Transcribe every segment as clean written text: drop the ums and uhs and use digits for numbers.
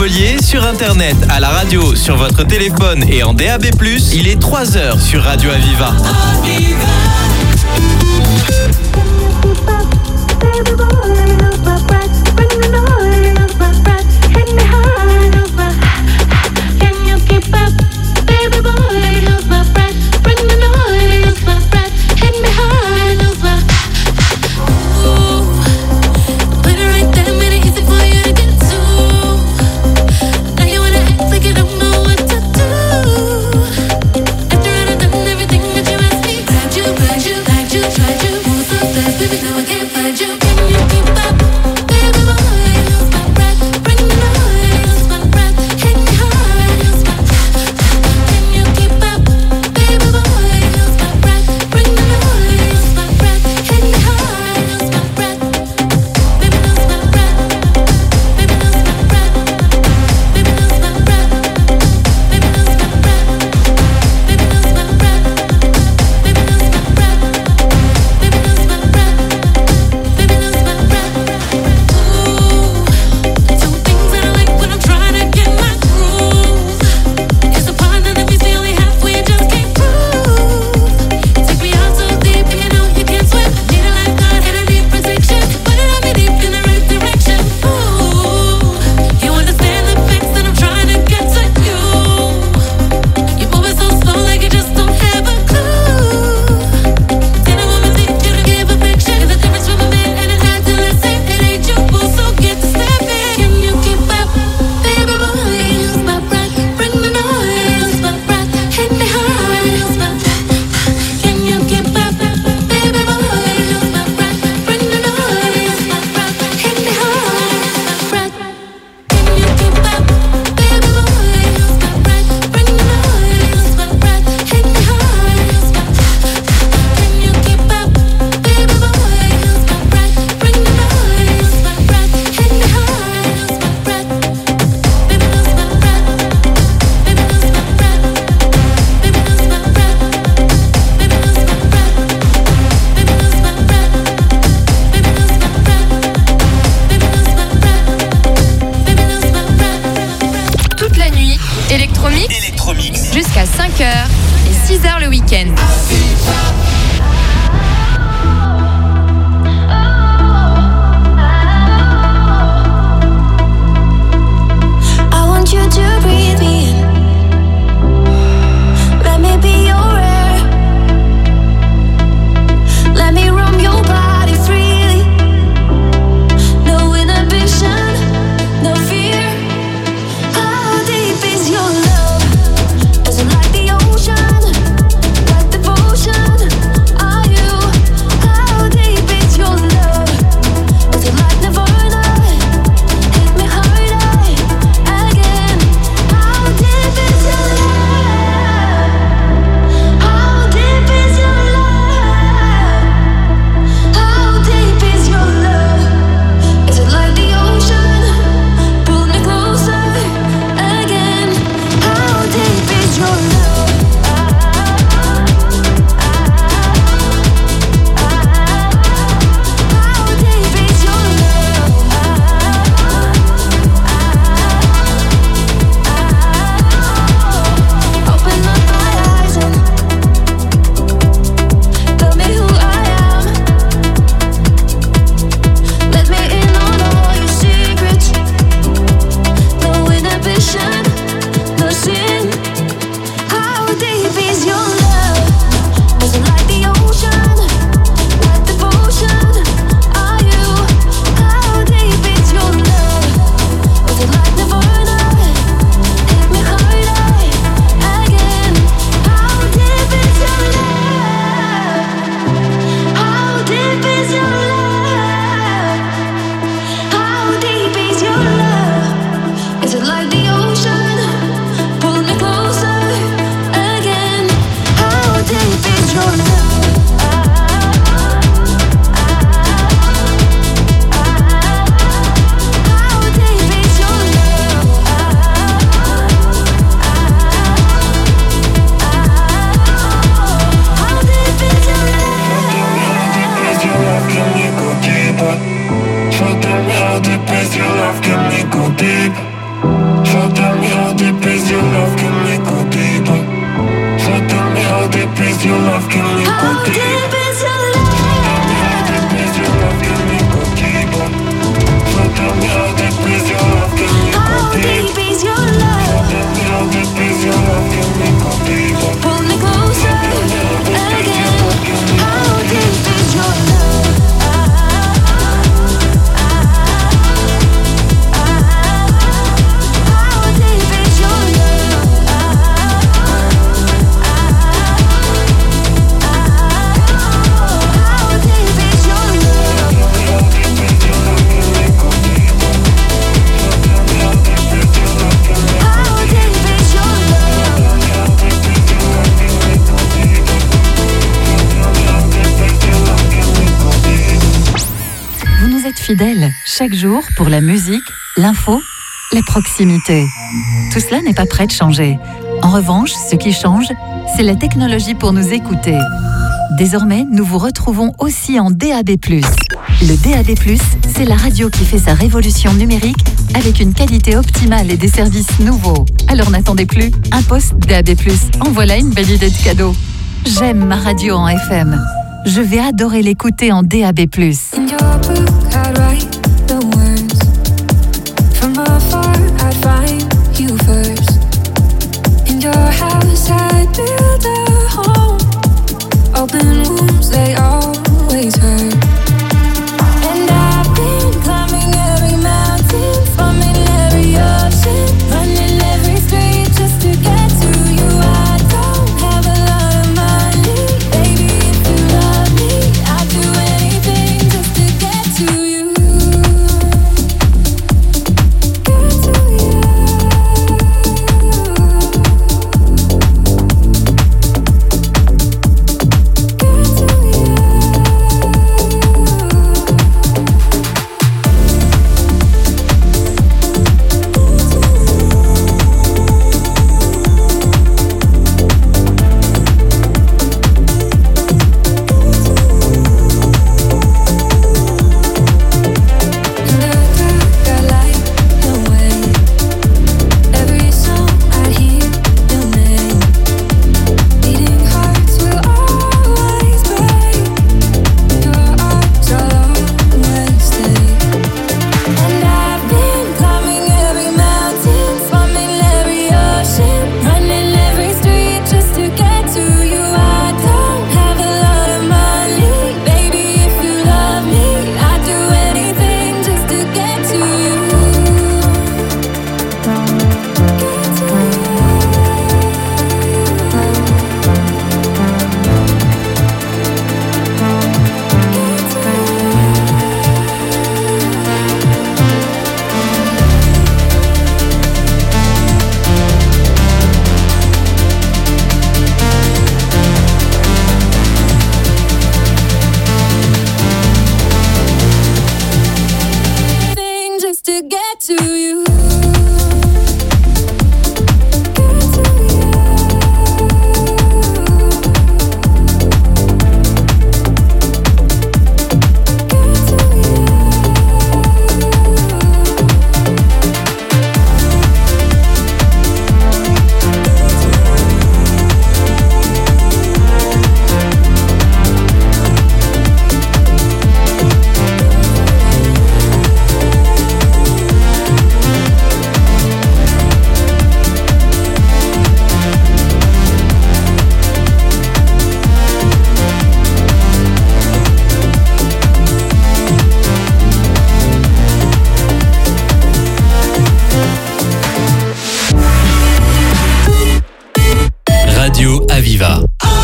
Montpellier, sur internet, à la radio, sur votre téléphone et en DAB+, il est 3h sur Radio Aviva. Vous êtes fidèles chaque jour pour la musique, l'info, la proximité. Tout cela n'est pas prêt de changer. En revanche, ce qui change, c'est la technologie pour nous écouter. Désormais, nous vous retrouvons aussi en DAB+. Le DAB+, c'est la radio qui fait sa révolution numérique avec une qualité optimale et des services nouveaux. Alors n'attendez plus, un poste DAB+. En voilà une belle idée de cadeau. J'aime ma radio en FM. Je vais adorer l'écouter en DAB+. Open wounds, they always hurt. And I've been climbing every mountain, swimming every ocean, running every street just to get to you. I don't have a lot of money, baby, if you love me, I'd do anything just to get to you. Get to you. Aviva.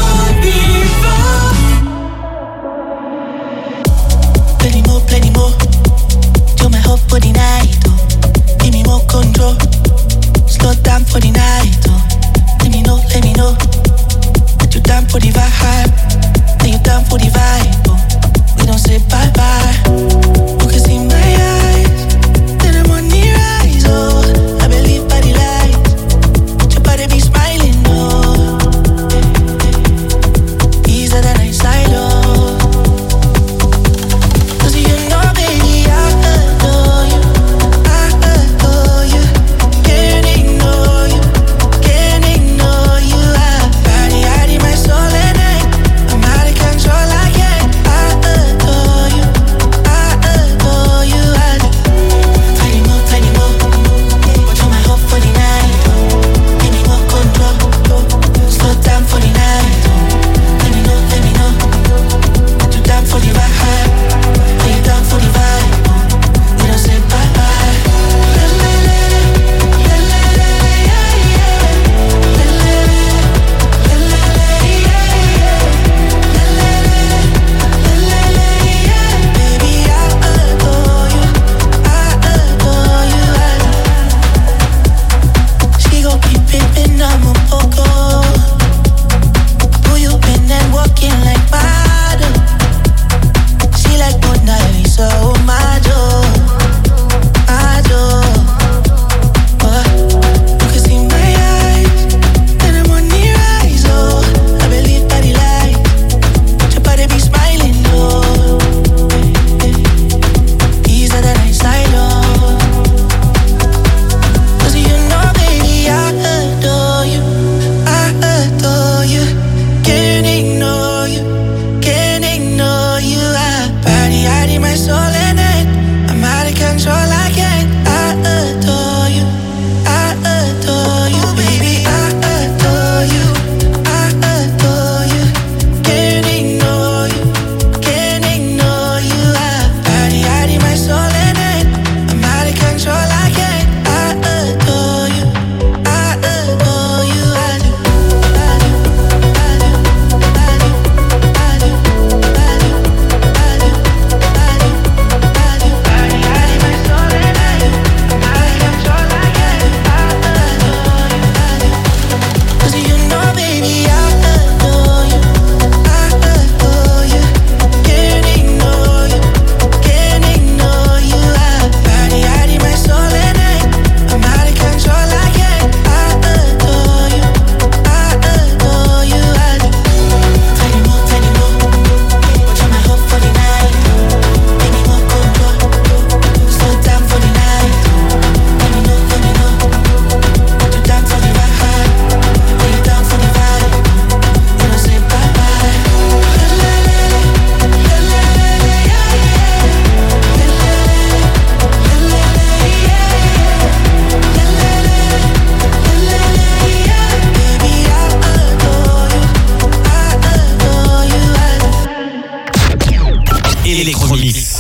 Plenty more. You're my hope for the night. Oh. Give me more control. Slow down for the night. Oh. Let me know. That you down for the vibe. That you down for the vibe. Oh. We don't say bye bye. You can see my eyes. Then the money rise. Oh, I believe by the light. Your body be smiling. Oh. Easier than I silo. out of my soul in it. I'm out of control, I can't. I adore you, I adore you, baby, I adore you, I adore you. Can't ignore you, can't ignore you. I'm out of my soul in it. I'm out of control, I can't. I adore you, I adore you, I do, I do, I do, I do, I do, I do, I do, I do, I do. Out of my soul and I do. I'm out of control, I can't. I adore you, I do. 'Cause you know, baby, I adore you, I adore you. Can't ignore you, can't ignore you. Out of my soul and I do. I'm out of control, I can't. I adore you, I adore you, I do. Tiny more, but you're my hope for the night. Give me more control, slow down for the night. Let me know, put you down for the ride, put you down for the vibe. You don't say bye bye. Baby, I adore you, I adore you, I do. Electromix.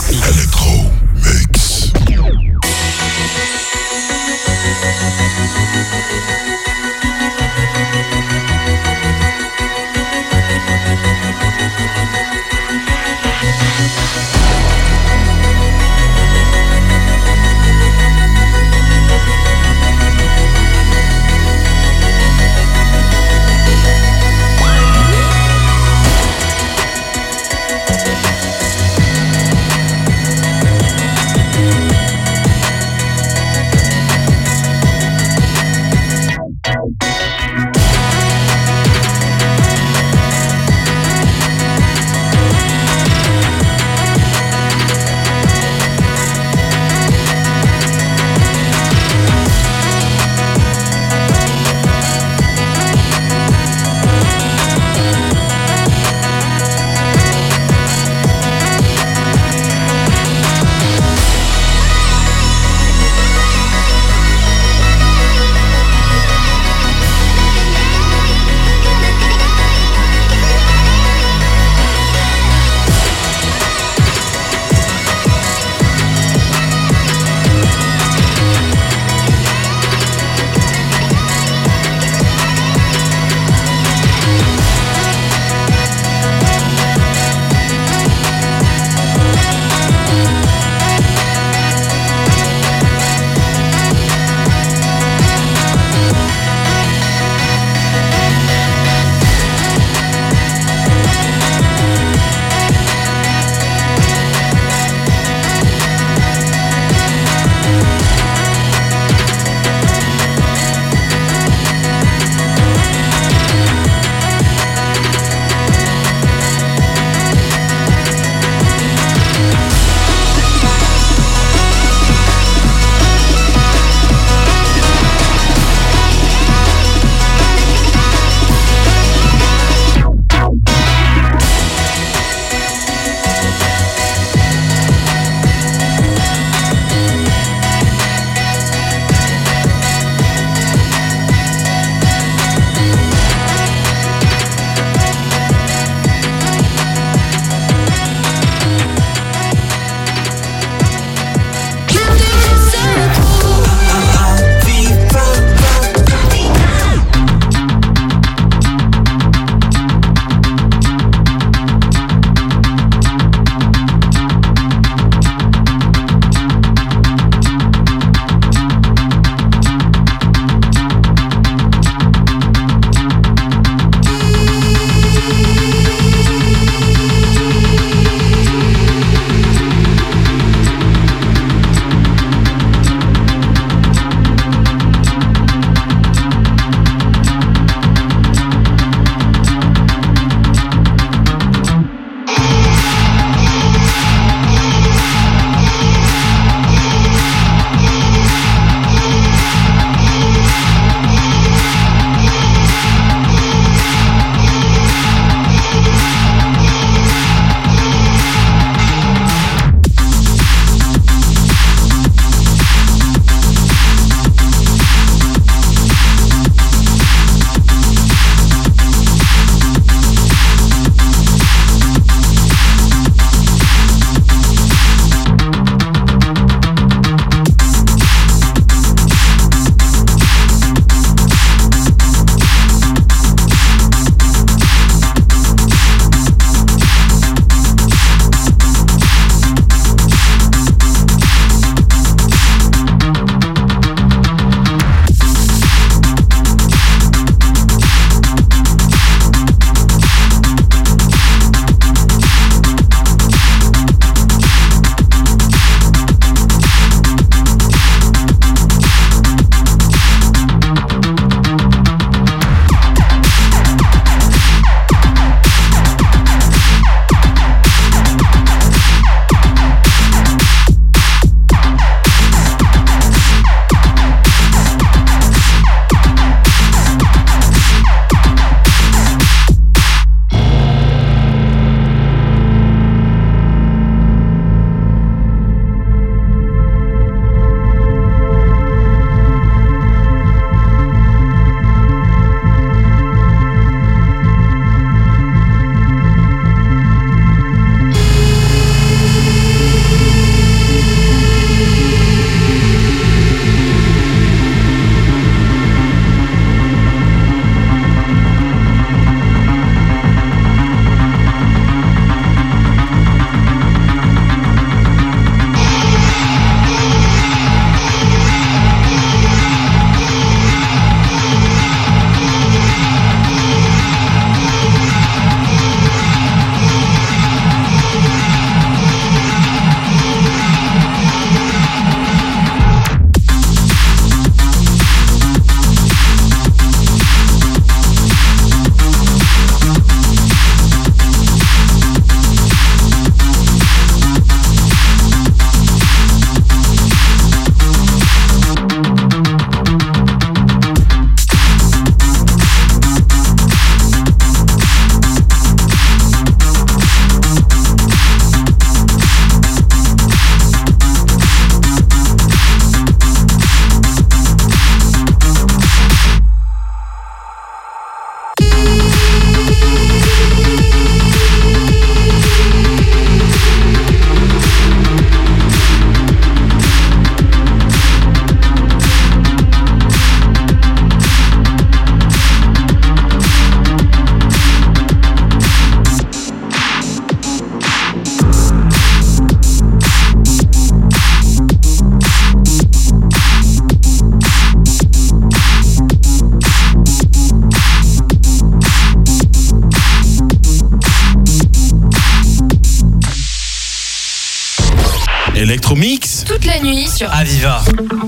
Electromix toute la nuit sur Aviva.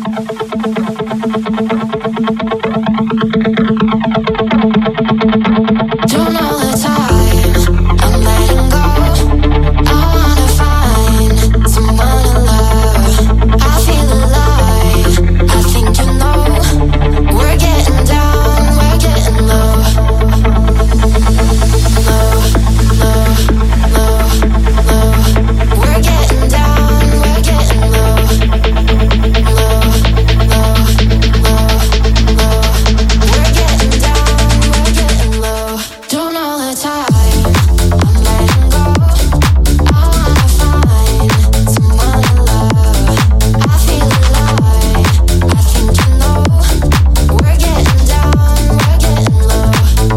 Don't know the time I'm letting go. I wanna find someone to love. I feel alive. I think you know. We're getting down, we're getting low. Low, low, low, low. We're getting down, we're getting low. Low, low, low, low. We're getting down, we're getting low. Don't know the time I'm letting go. I wanna find someone to love. I feel alive. I think you know. We're getting down, we're getting low.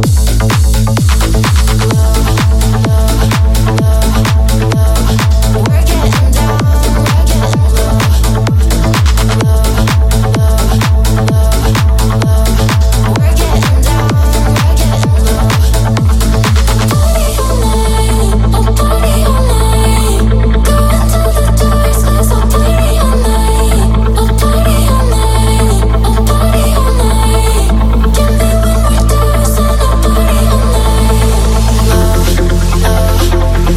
Low, low, low, low. We're getting down, we're getting low. Low, low, low, low. We're getting down, we're getting low. Party all night, going to the doors 'cause I'll party all night. I'll party all night, I'll party all night. Give me one more dose and I'll party all night. Low, low,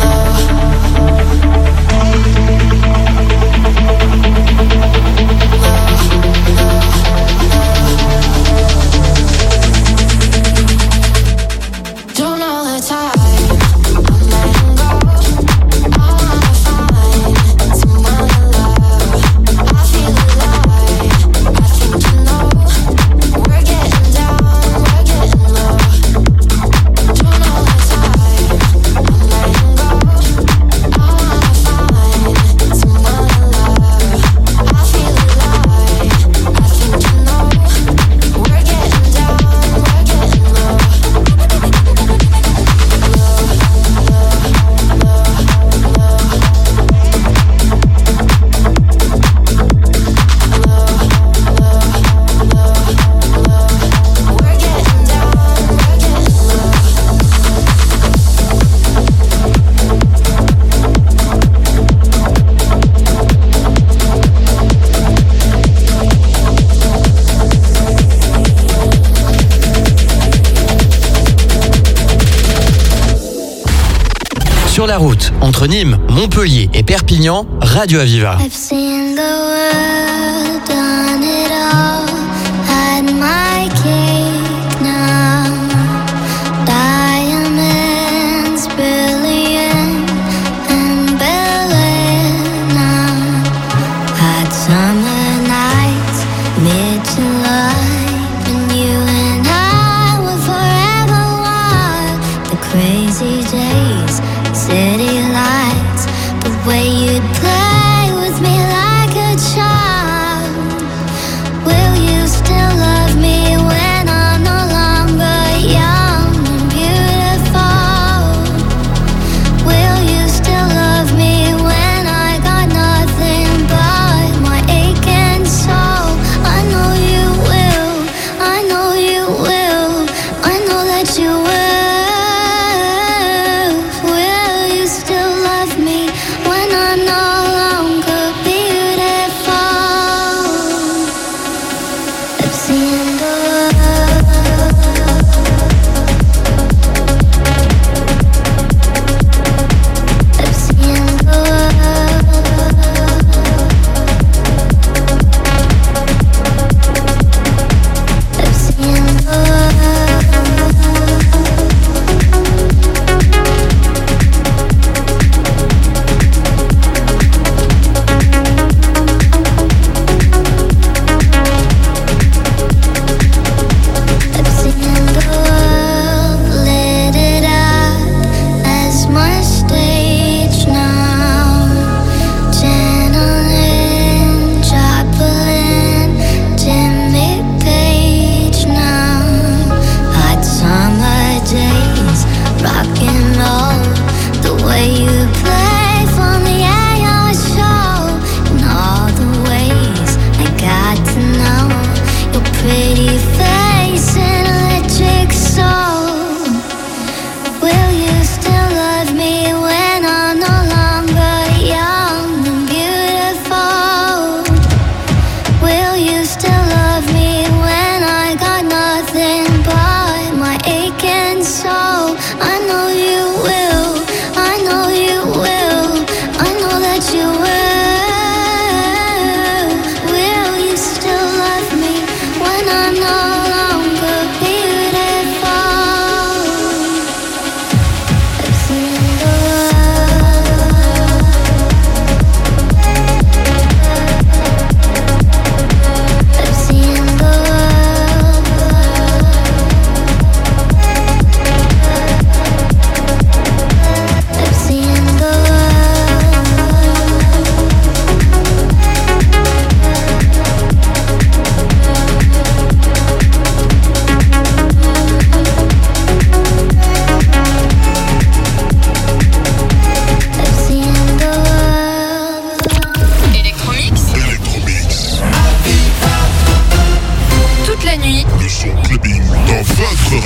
don't know the time I'm letting go. I wanna find someone to love. I feel alive. I think you know. We're getting down, we're getting low. Don't know the time I'm letting go. I wanna find someone to love. I feel alive. I think you know. We're getting down, we're getting low. We're getting down, we're getting low. Sur la route, entre Nîmes, Montpellier et Perpignan, Radio Aviva. I've seen the world, done it all, had my cake now. Diamonds brilliant and brilliant now. Hot summer nights, mid-July, and you and I were forever wild. The crazy days, city lights, the way you'd play with me like a child. Will you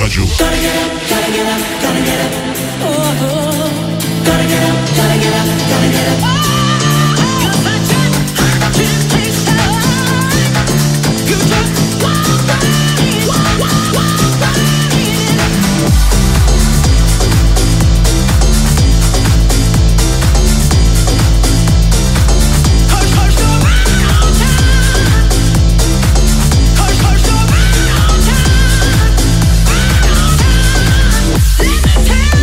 butta giù. Gotta get up, gotta get up, gotta get up. Oh, oh. Gotta get up, gotta get up, gotta get up. You just walk right in, walk right in. Hush, go right on time. Hush, go right on time. Right on time. Let me tell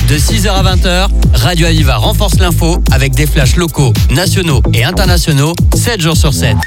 De 6h à 20h, Radio Aviva renforce l'info avec des flashs locaux, nationaux et internationaux, 7 jours sur 7.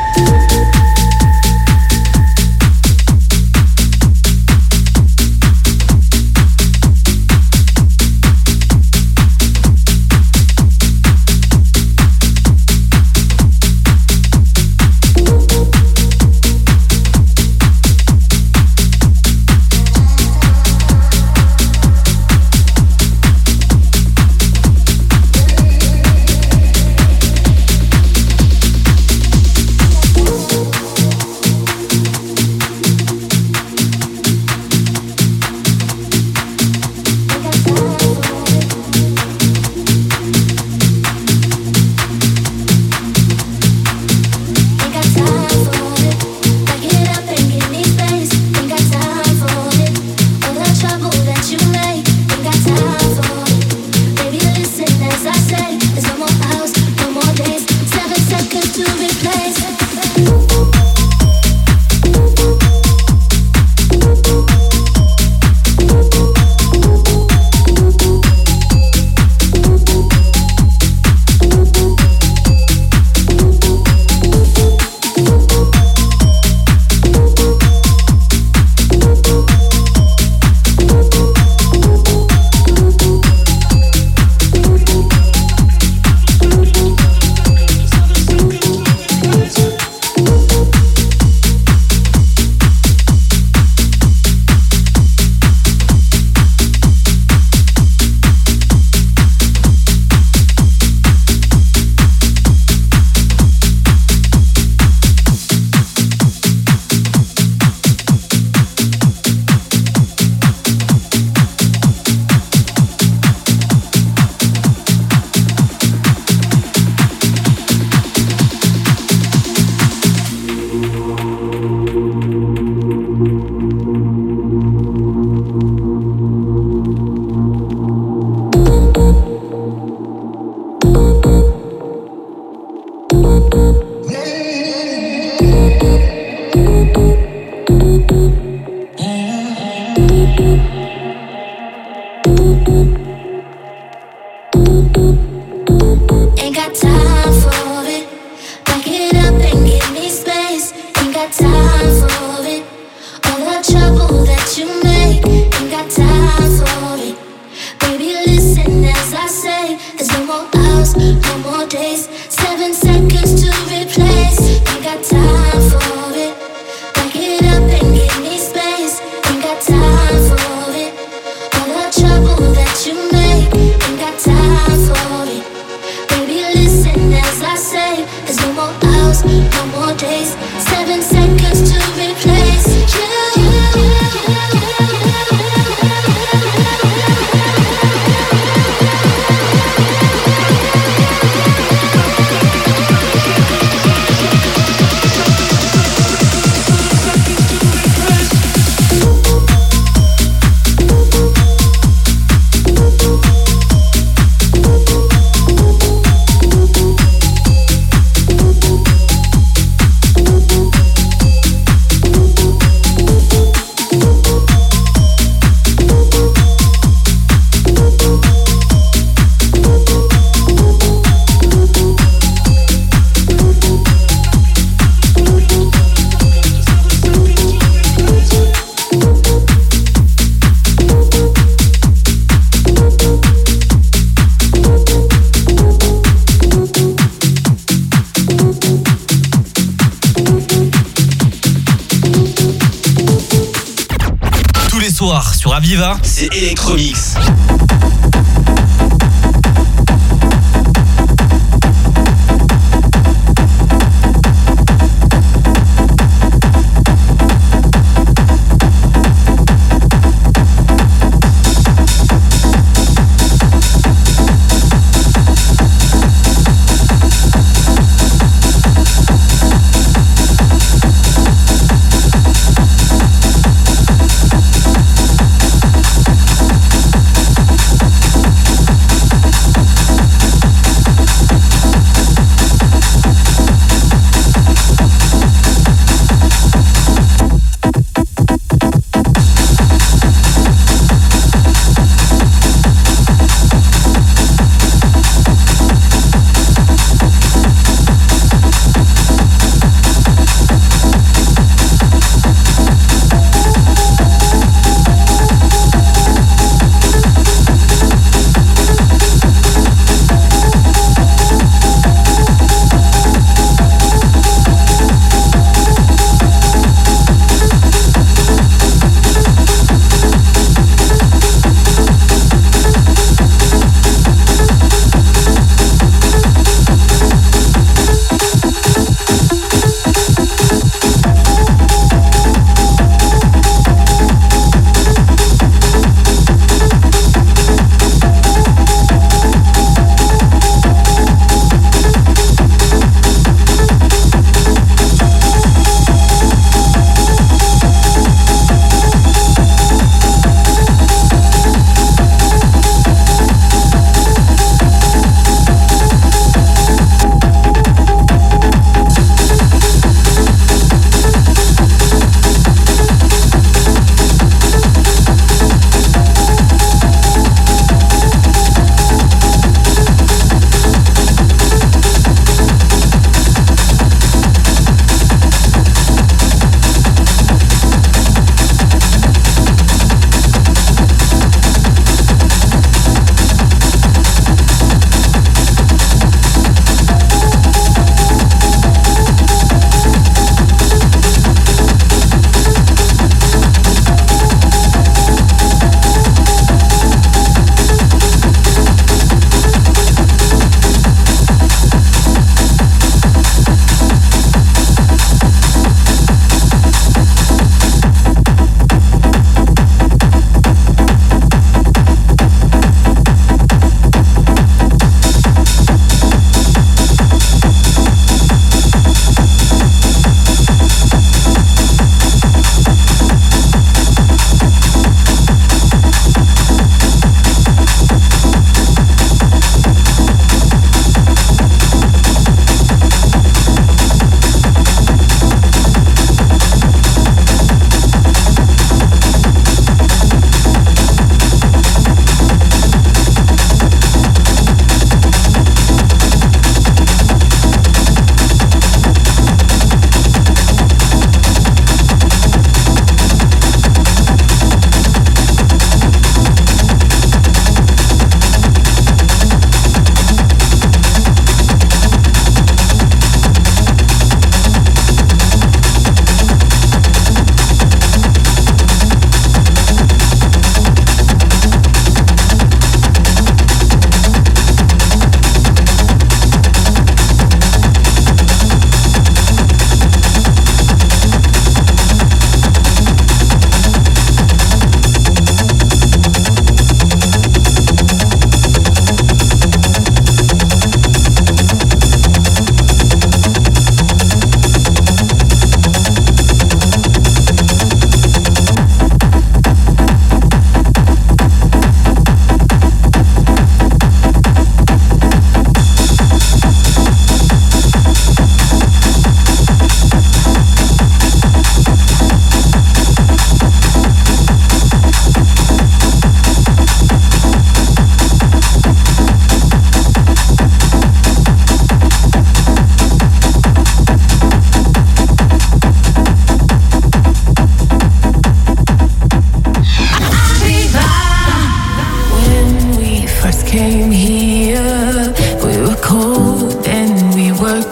Sur Aviva, c'est Electromix.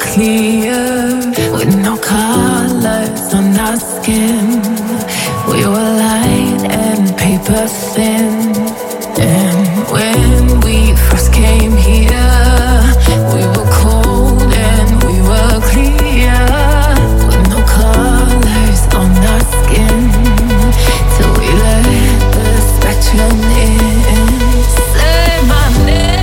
clear with no colors on our skin. We were light and paper thin. And when we first came here, we were cold and we were clear with no colors on our skin. Till we let the spectrum in. Say my name.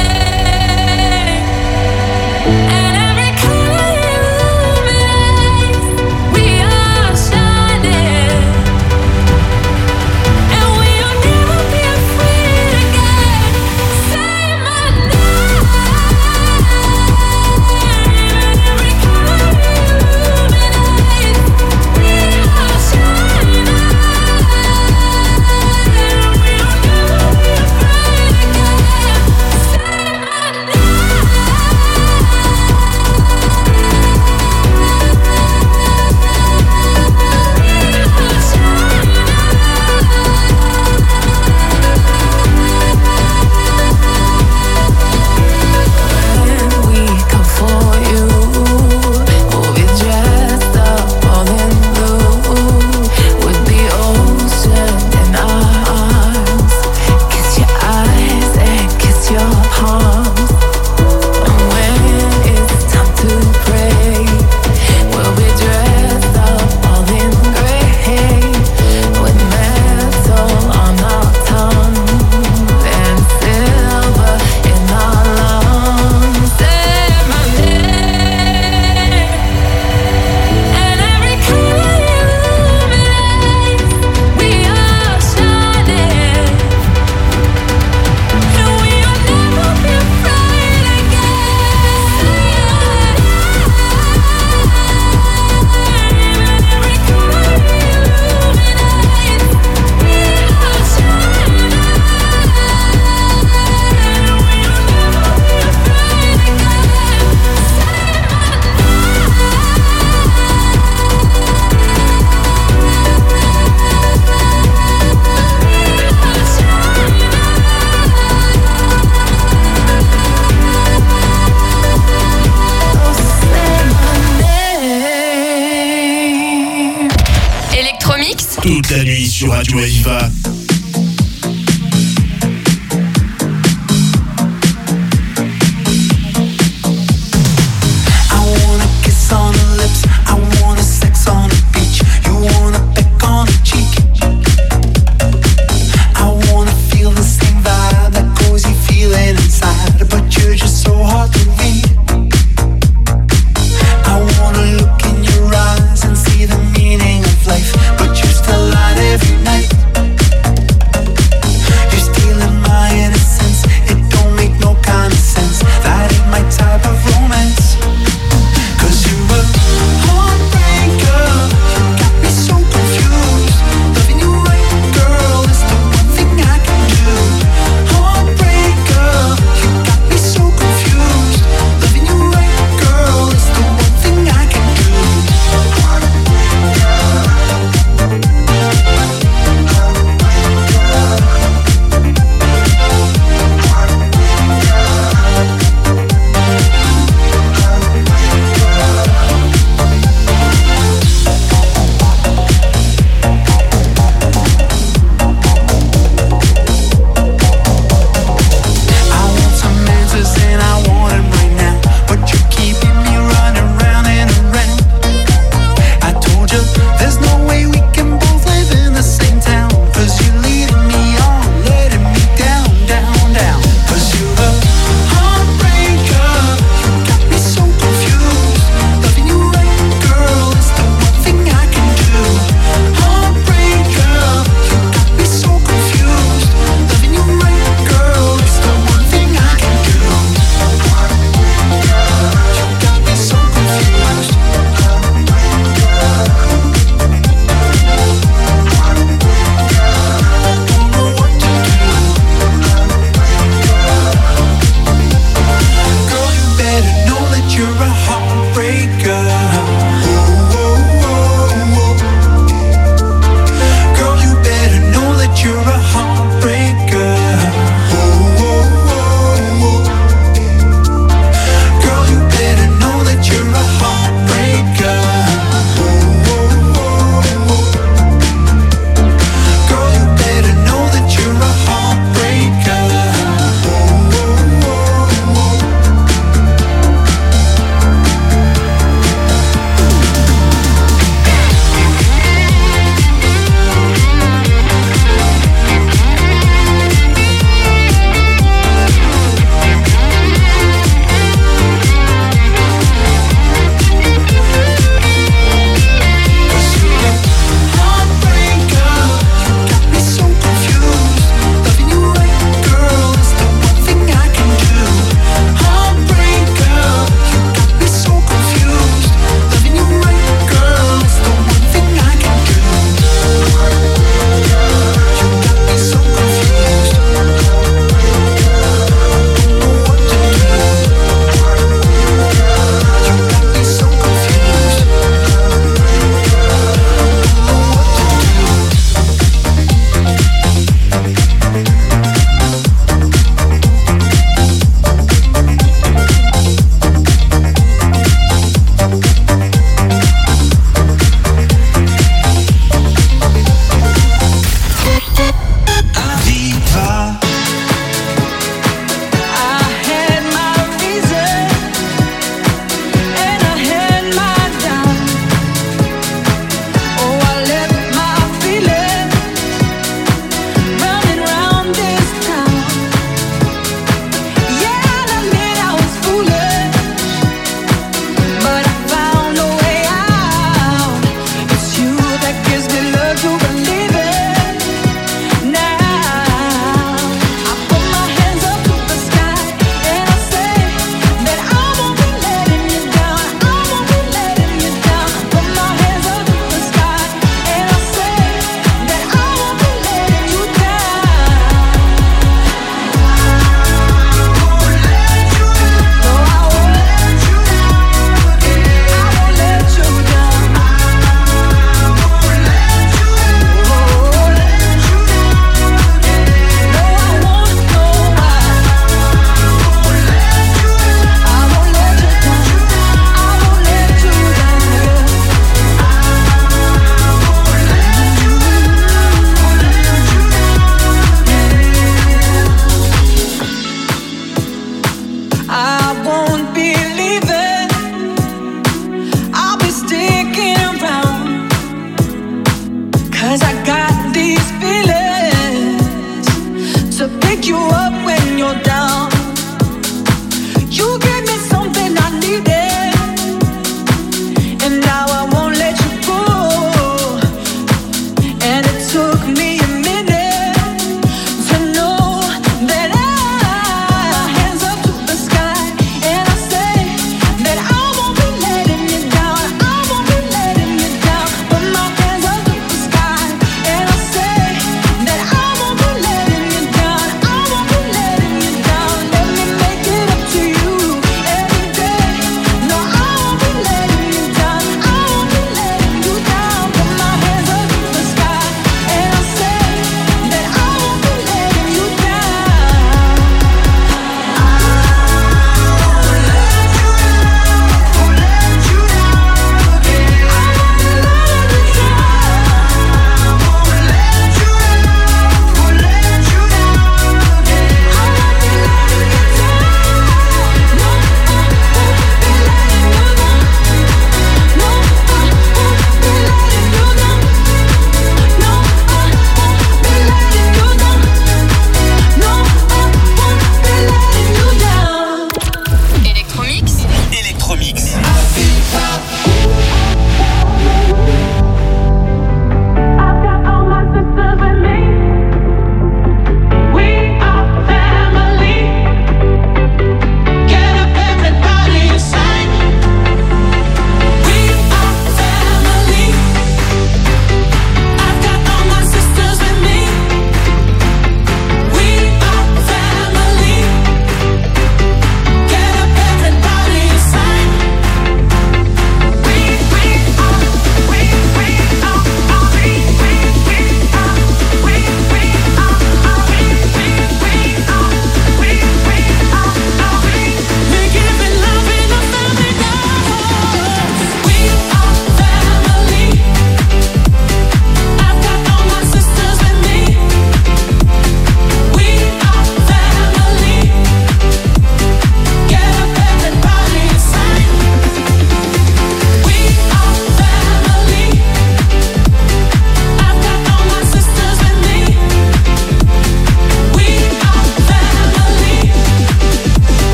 Toute la nuit sur Radio Aviva.